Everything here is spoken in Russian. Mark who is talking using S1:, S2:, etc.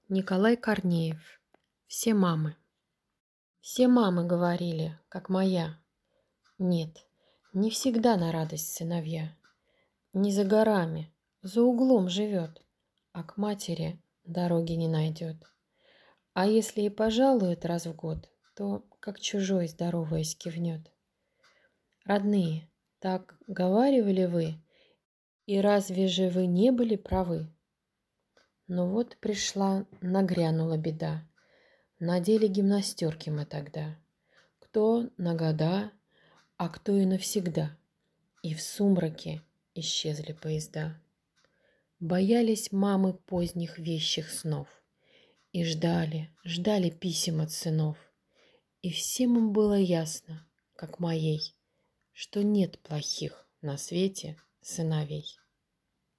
S1: Николай Корнеев. Все мамы. Все мамы говорили, как моя. Нет, не всегда на радость сыновья. Не за горами, за углом живет, а к матери дороги не найдет. А если и пожалует раз в год, то как чужой здороваясь кивнет. Родные, так говаривали вы, и разве же вы не были правы? Но вот пришла, нагрянула беда. Надели гимнастерки мы тогда. Кто на года, а кто и навсегда. И в сумраке исчезли поезда. Боялись мамы поздних вещих снов. И ждали, ждали писем от сынов. И всем им было ясно, как моей, что нет плохих на свете сыновей.